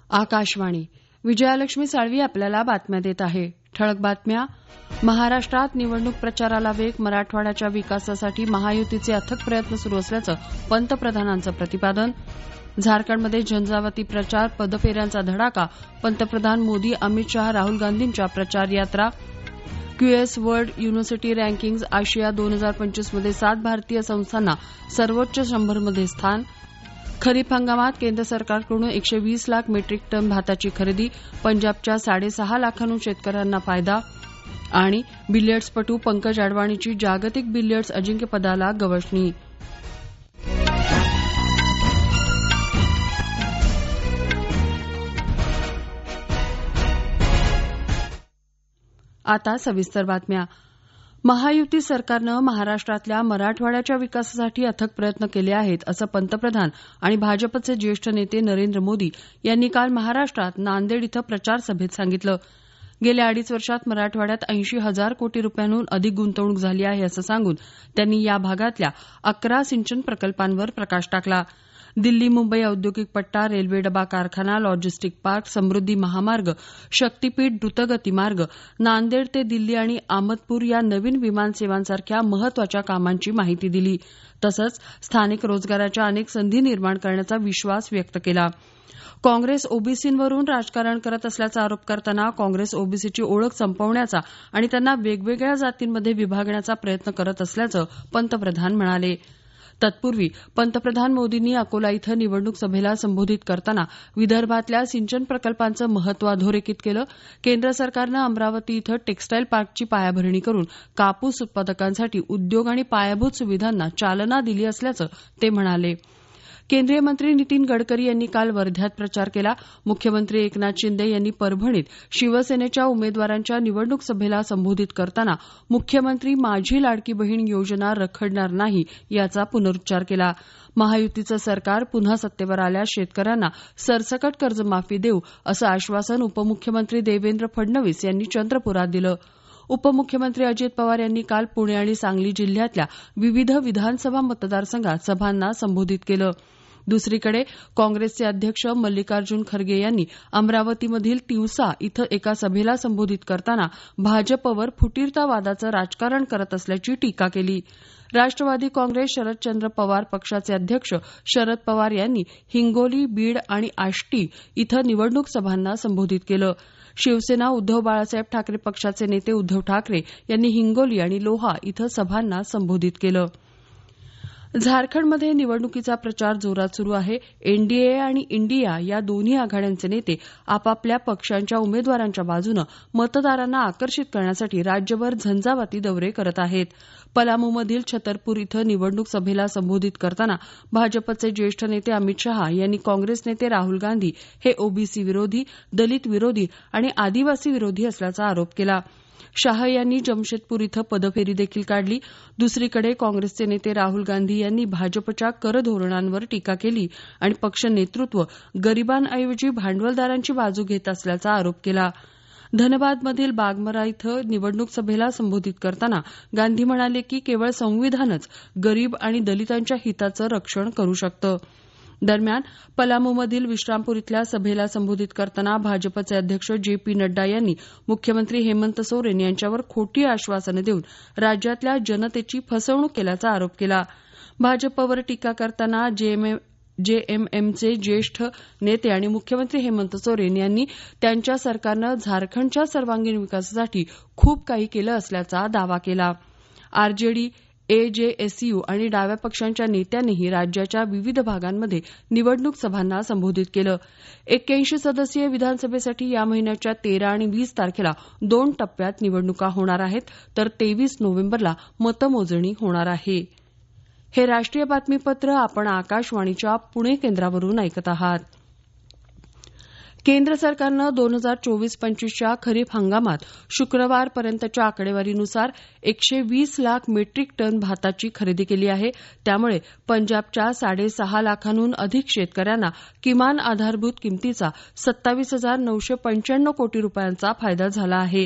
आकाशवाणी. विजयालक्ष्मी साळवी आपल्याला बातम्या देत आहे. ठळक बातम्या. महाराष्ट्रात निवडणूक प्रचाराला वेग. मराठवाड्याच्या विकासासाठी महायुतीचे अथक प्रयत्न सुरू असल्याचं पंतप्रधानांचं प्रतिपादन. झारखंडमध्ये झंझावाती प्रचार. पदफेऱ्यांचा धडाका. पंतप्रधान मोदी, अमित शहा, राहुल गांधींच्या प्रचार यात्रा. क्यूएस वर्ल्ड युनिव्हर्सिटी रँकिंग्ज आशिया 2025 मध्ये 7 भारतीय संस्थांना सर्वोच्च 100 मध्ये स्थान. खरीप हंगामात केंद्र सरकारकडून 120 लाख मेट्रिक टन भाताची खरेदी. पंजाबच्या 6.5 लाखांहून शेतकऱ्यांना फायदा. आणि बिलियर्ड्सपटू पंकज अडवाणीची जागतिक बिलियर्ड्स अजिंक्यपदाला गवसणी. आता सविस्तर बातम्या. महायुती सरकारनं महाराष्ट्रातल्या मराठवाड्याच्या विकासासाठी अथक प्रयत्न केले आहेत असं पंतप्रधान आणि भाजपचे ज्येष्ठ नेते नरेंद्र मोदी यांनी काल महाराष्ट्रात नांदेड इथं प्रचार सभेत सांगितलं. गेल्या 2.5 वर्षात मराठवाड्यात 80,000 कोटी रुपयांहून अधिक गुंतवणूक झाली आहे असं सांगून त्यांनी या भागातल्या 11 सिंचन प्रकल्पांवर प्रकाश टाकला. दिल्ली मुंबई औद्योगिक पट्टा, रेल्वे डबा कारखाना, लॉजिस्टिक पार्क, समृद्धी महामार्ग, शक्तीपीठ द्रुतगती मार्ग, नांदेड ते दिल्ली आणि आमदपूर या नवीन विमानसेवांसारख्या महत्वाच्या कामांची माहिती दिली. तसंच स्थानिक रोजगाराच्या अनेक संधी निर्माण करण्याचा विश्वास व्यक्त केला. काँग्रेस ओबीसींवरून राजकारण करत असल्याचा आरोप करताना काँग्रेस ओबीसीची ओळख संपवण्याचा आणि त्यांना वेगवेगळ्या जातींमध्ये विभागण्याचा प्रयत्न करत असल्याचं पंतप्रधान म्हणाले. तत्पूर्वी पंतप्रधान मोदींनी अकोला इथं निवडणूक सभेला संबोधित करताना विदर्भातल्या सिंचन प्रकल्पांचं महत्त्व अधोरेखित केलं. केंद्र सरकारनं अमरावती इथं टेक्स्टाईल पार्कची पायाभरणी करून कापूस उत्पादकांसाठी उद्योग आणि पायाभूत सुविधांना चालना दिली असल्याचं ते म्हणाले. केंद्रीय मंत्री नितीन गडकरी यांनी काल वर्ध्यात प्रचार केला. मुख्यमंत्री एकनाथ शिंदे यांनी परभणीत शिवसेनेच्या उमेदवारांच्या निवडणूक सभेला संबोधित करताना मुख्यमंत्री माझी लाडकी बहीण योजना रखडणार नाही याचा पुनरुच्चार केला. महायुतीचं सरकार पुन्हा सत्तेवर आल्यास शेतकऱ्यांना सरसकट कर्जमाफी देऊ असं आश्वासन उपमुख्यमंत्री देवेंद्र फडणवीस यांनी चंद्रपुरात दिलं. उपमुख्यमंत्री अजित पवार यांनी काल पुणे आणि सांगली जिल्ह्यातल्या विविध विधानसभा मतदारसंघात सभांना संबोधित केलं. दुसरीकडे काँग्रेसचे अध्यक्ष मल्लिकार्जुन खरगे यांनी अमरावतीमधील तिवसा इथं एका सभेला संबोधित करताना भाजपवर फुटीरतावादाचं राजकारण करत असल्याची टीका केली. राष्ट्रवादी काँग्रेस शरदचंद्र पवार पक्षाचे अध्यक्ष शरद पवार यांनी हिंगोली, बीड आणि आष्टी इथं निवडणूक सभांना संबोधित केलं. शिवसेना उद्धव बाळासाहेब ठाकरे पक्षाचे नेते उद्धव ठाकरे यांनी हिंगोली आणि लोहा इथं सभांना संबोधित केलं. झारखंडमध्ये निवडणुकीचा प्रचार जोरात सुरू आहे. एनडीए आणि इंडिया या दोन्ही आघाड्यांचे नेते आपापल्या पक्षांच्या उमेदवारांच्या बाजूनं मतदारांना आकर्षित करण्यासाठी राज्यभर झंझावाती दौरे करत आहेत. पलामूमधील छतरपूर इथं निवडणूक सभेला संबोधित करताना भाजपचे ज्येष्ठ नेते अमित शहा यांनी काँग्रेस नेते राहुल गांधी हे ओबीसी विरोधी, दलित विरोधी आणि आदिवासी विरोधी असल्याचा आरोप केला. शाह यांनी जमशेदपूर इथं पदफेरी देखील काढली. दुसरीकडे काँग्रेसचे नेते राहुल गांधी यांनी भाजपच्या कर धोरणांवर टीका केली आणि पक्ष नेतृत्व गरिबांऐवजी भांडवलदारांची बाजू घेत असल्याचा आरोप केला. धनबादमधील बागमरा इथं निवडणूक सभेला संबोधित करताना गांधी म्हणाले की केवळ संविधानच गरीब आणि दलितांच्या हिताचं रक्षण करू शकतं. दरम्यान पलामूमधील विश्रामपूर इथल्या सभेला संबोधित करताना भाजपचे अध्यक्ष जे.पी. नड्डा यांनी मुख्यमंत्री हेमंत सोरेन यांच्यावर खोटी आश्वासनं देऊन राज्यातल्या जनतेची फसवणूक केल्याचा आरोप केला. भाजपवर टीका करताना जेएमएमचे ज्येष्ठ नेते आणि मुख्यमंत्री हेमंत सोरेन यांनी त्यांच्या सरकारनं झारखंडच्या सर्वांगीण विकासासाठी खूप काही केलं असल्याचा दावा केला. आरजेडी, एजेएसयू आणि डाव्या पक्षांच्या नेत्यांनीही राज्याच्या विविध भागांमध्ये निवडणूक सभांना संबोधित केलं. 81 सदस्यीय विधानसभेसाठी या महिन्याच्या 13 आणि 20 तारखेला 2 टप्प्यात निवडणुका होणार आहेत, तर 23 नोव्हेंबरला मतमोजणी होणार आहे. हे राष्ट्रीय बातमीपत्र आपण आकाशवाणीच्या पुणे केंद्रावरून ऐकत आहात. केंद्र सरकारनं 2024-25च्या खरीप हंगामात शुक्रवारपर्यंतच्या आकडेवारीनुसार 120 लाख मेट्रिक टन भाताची खरेदी केली आहे. त्यामुळे पंजाबच्या 6.5 लाखांहून अधिक शेतकऱ्यांना किमान आधारभूत किमतीचा 27,995 कोटी रुपयांचा फायदा झाला आहे.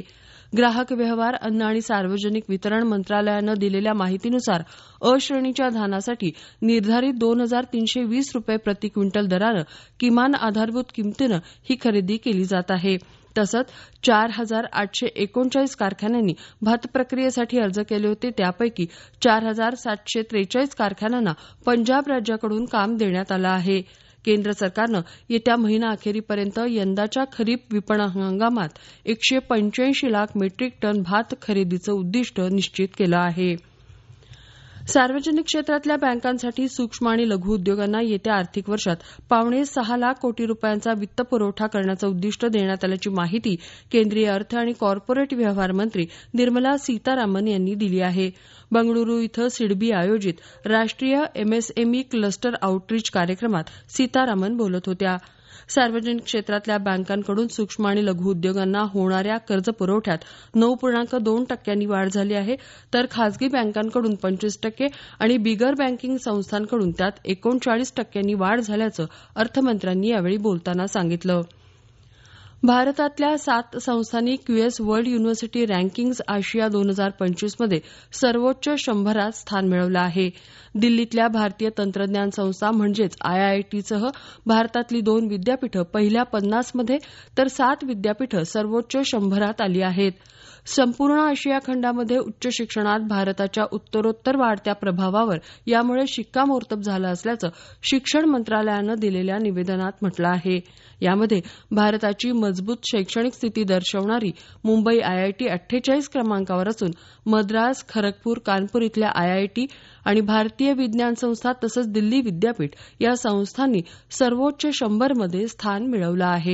ग्राहक व्यवहार, अन्न आणि सार्वजनिक वितरण मंत्रालयानं दिलेल्या माहितीनुसार अ श्रेणीच्या धानासाठी निर्धारित 2,320 रुपये प्रति क्विंटल दरानं किमान आधारभूत किमतीनं ही खरेदी केली जात आहे. तसंच 4,839 कारखान्यांनी भात प्रक्रियेसाठी अर्ज केले होते. त्यापैकी 4,743 कारखान्यांना पंजाब राज्याकडून काम देण्यात आलं आहे. केंद्र सरकारनं येत्या महिनाअखेरीपर्यंत यंदाच्या खरीप विपणन हंगामात 185 लाख मेट्रिक टन भात खरेदीचं उद्दिष्ट निश्चित केलं आहे. सार्वजनिक क्षेत्रातल्या बँकांसाठी सूक्ष्म आणि लघु उद्योगांना येत्या आर्थिक वर्षात 5.6 लाख कोटी रुपयांचा वित्तपुरवठा करण्याचं उद्दिष्ट देण्यात आल्याची माहिती केंद्रीय अर्थ आणि कॉर्पोरेट व्यवहार मंत्री निर्मला सीतारामन यांनी दिली आहे. बंगळुरू इथं सिडबी आयोजित राष्ट्रीय एमएसएमई क्लस्टर आउटरीच कार्यक्रमात सीतारामन बोलत होत्या. सार्वजनिक क्षेत्रातल्या बँकांकडून सूक्ष्म आणि लघु उद्योगांना होणाऱ्या कर्जपुरवठ्यात 9.2% वाढ झाली आहे, तर खासगी बँकांकडून 25% आणि बिगर बँकिंग संस्थांकडून त्यात 39% वाढ झाल्याचं अर्थमंत्र्यांनी यावेळी बोलताना सांगितलं. भारतातल्या 7 संस्थांनी क्यूएस वर्ल्ड युनिव्हर्सिटी रँकिंग्ज आशिया 2025 मध्ये सर्वोच्च 100 स्थान मिळवलं आहे. दिल्लीतल्या भारतीय तंत्रज्ञान संस्था म्हणजेच आयआयटीसह भारतातली 2 विद्यापीठं पहिल्या 50 मध्ये तर 7 विद्यापीठं सर्वोच्च 100 आली आहेत. संपूर्ण आशिया खंडामध्ये उच्च शिक्षणात भारताच्या उत्तरोत्तर वाढत्या प्रभावावर यामुळे शिक्कामोर्तब झालं असल्याचं शिक्षण मंत्रालयानं दिलेल्या निवेदनात म्हटलं आहे. यामध्ये भारताची मजबूत शैक्षणिक स्थिती दर्शवणारी मुंबई आयआयटी 48 क्रमांकावर असून मद्रास, खरगपूर, कानपूर इथल्या आयआयटी आणि भारतीय विज्ञान संस्था तसंच दिल्ली विद्यापीठ या संस्थांनी सर्वोच्च 100 मध्ये स्थान मिळवलं आहे.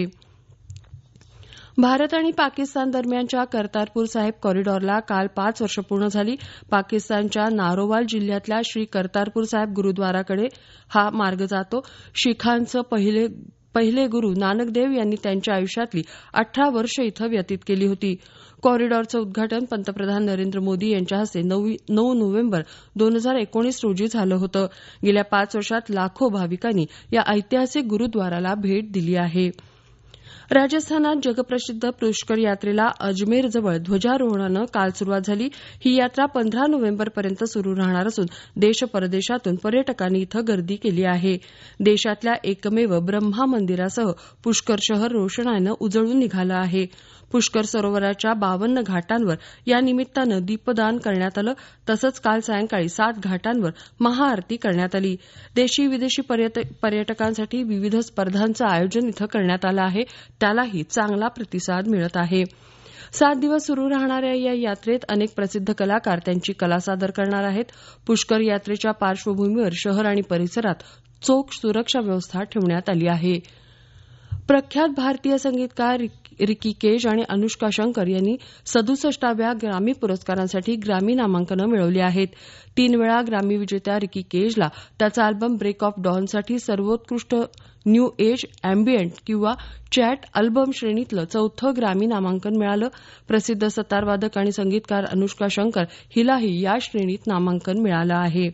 भारत आणि पाकिस्तान दरम्यानच्या कर्तारपूर साहेब कॉरिडॉरला काल 5 वर्ष पूर्ण झाली. पाकिस्तानच्या नारोवाल जिल्ह्यातल्या श्री कर्तारपूर साहेब गुरुद्वाराकडे हा मार्ग जातो. शीखांचे पहिले गुरु नानक देव यांनी त्यांच्या आयुष्यातली 18 वर्ष इथं व्यतीत केली होती. कॉरिडॉरचं उद्घाटन पंतप्रधान नरेंद्र मोदी यांच्या हस्ते 9 नोव्हेंबर 2019 रोजी झालं होतं. गेल्या 5 वर्षात लाखो भाविकांनी या ऐतिहासिक गुरुद्वाराला भेट दिली आहे. राजस्थानात जगप्रसिद्ध पुष्कर यात्रेला अजमेरजवळ ध्वजारोहणानं काल सुरुवात झाली. ही यात्रा 15 नोव्हेंबरपर्यंत सुरू राहणार असून देश परदेशातून पर्यटकांनी इथं गर्दी केली आहे. देशातल्या एकमेव ब्रह्मा मंदिरासह पुष्कर शहर रोषणाईनं उजळून निघालं आहे. पुष्कर सरोवराच्या 52 घाटांवर या निमित्तानं दीपदान करण्यात आलं. तसंच काल सायंकाळी 7 घाटांवर महाआरती करण्यात आली. देशी विदेशी पर्यटकांसाठी विविध स्पर्धांचं आयोजन इथं करण्यात आलं आहे. त्यालाही चांगला प्रतिसाद मिळत आहे. 7 दिवस सुरू राहणाऱ्या या यात्रेत अनेक प्रसिद्ध कलाकार त्यांची कला सादर करणार आहेत. पुष्कर यात्रेच्या पार्श्वभूमीवर शहर आणि परिसरात चोख सुरक्षा व्यवस्था ठेवण्यात आली आहे. प्रख्यात भारतीय संगीतकार रिकी केज आणि अनुष्का शंकर यांनी 67व्या ग्रामी पुरस्कारांसाठी ग्रामी नामांकनं मिळवली आहेत. 3 वेळा ग्रामी विजेत्या रिकी केजला त्याचा अल्बम ब्रेक ऑफ डॉनसाठी सर्वोत्कृष्ट न्यू एज, अँबियंट किंवा चॅट अल्बम श्रेणीतलं 4थं ग्रामी नामांकन मिळालं. प्रसिद्ध सतारवादक आणि संगीतकार अनुष्का शंकर हिलाही या श्रेणीत नामांकन मिळालं आहे.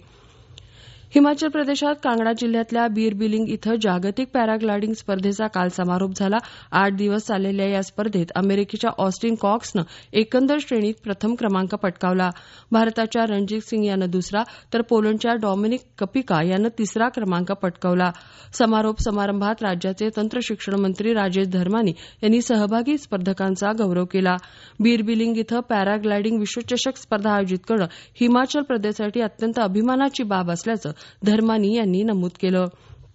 हिमाचल प्रदेशात कांगडा जिल्ह्यातल्या बीर बिलिंग इथं जागतिक पॅराग्लायडिंग स्पर्धेचा काल समारोप झाला. 8 दिवस चाललेल्या या स्पर्धेत अमेरिकेच्या ऑस्टिन कॉक्सनं एकंदर श्रेणीत प्रथम क्रमांक पटकावला. भारताच्या रणजित सिंग यानं दुसरा तर पोलंडच्या डॉमिनिक कपिका यानं 3रा क्रमांक पटकावला. समारोप समारंभात राज्याचे तंत्रशिक्षण मंत्री राजेश धर्मानी यांनी सहभागी स्पर्धकांचा गौरव केला. बीर बिलिंग इथं पॅराग्लायडिंग विश्वचषक स्पर्धा आयोजित करणं हिमाचल प्रदेशसाठी अत्यंत अभिमानाची बाब असल्याचं धर्मानी यांनी नमूद केलं.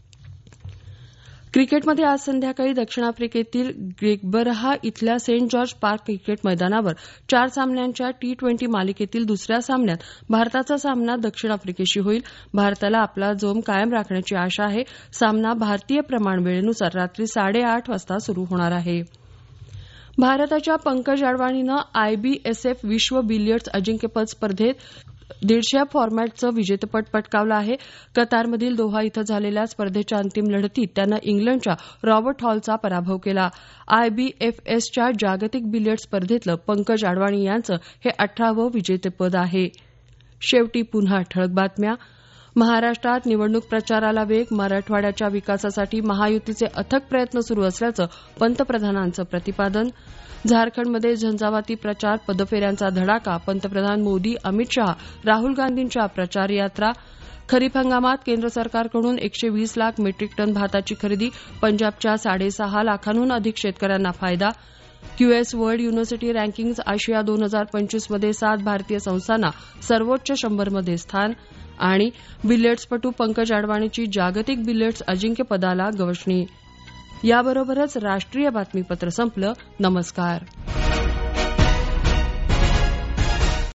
क्रिकेटमध्ये आज संध्याकाळी दक्षिण आफ्रिकेतील ग्रेगबरहा इथल्या सेंट जॉर्ज पार्क क्रिकेट मैदानावर 4 सामन्यांच्या T20 मालिकेतील दुसऱ्या सामन्यात भारताचा सामना दक्षिण आफ्रिकेशी होईल. भारताला आपला जोम कायम राखण्याची आशा आहे. सामना भारतीय प्रमाण वेळेनुसार रात्री 8:30 वाजता सुरू होणार आहे. भारताच्या पंकज अडवाणीनं IBSF विश्व बिलियर्ड्स अजिंक्यपद स्पर्धेत 150 फॉर्मॅटचं विजेतेपद पटकावलं आहे. कतारमधील दोहा इथं झालेल्या स्पर्धेच्या अंतिम लढतीत त्यानं इंग्लंडच्या रॉबर्ट हॉलचा पराभव केला. IBFSच्या जागतिक बिलियर्ड स्पर्धेतलं पंकज अडवाणी यांचं हे 18वं विजेतेपद आहे. शेवटी पुन्हा ठळक बातम्या. महाराष्ट्रात निवडणूक प्रचाराला वेग, मराठवाड्याच्या विकासासाठी महायुतीचे अथक प्रयत्न सुरू असल्याचं पंतप्रधानांचं प्रतिपादन. झारखंडमध्ये झंझावाती प्रचार, पदफेऱ्यांचा धडाका, पंतप्रधान मोदी, अमित शहा, राहुल गांधींच्या प्रचार यात्रा. खरीप हंगामात केंद्र सरकारकडून 120 लाख मेट्रिक टन भाताची खरेदी, पंजाबच्या 6.5 लाखांहून अधिक शेतकऱ्यांना फायदा. क्यूएस वर्ल्ड युनिव्हर्सिटी रँकिंग्ज आशिया 2025 मध्ये 7 भारतीय संस्थांना सर्वोच्च 100 मध्ये स्थान. आणि बिलियर्ड्सपटू पंकज अडवाणीची जागतिक बिलियर्ड्स अजिंक्यपदाला गवसणी. याबरोबरच राष्ट्रीय बातमीपत्र संपलं. नमस्कार.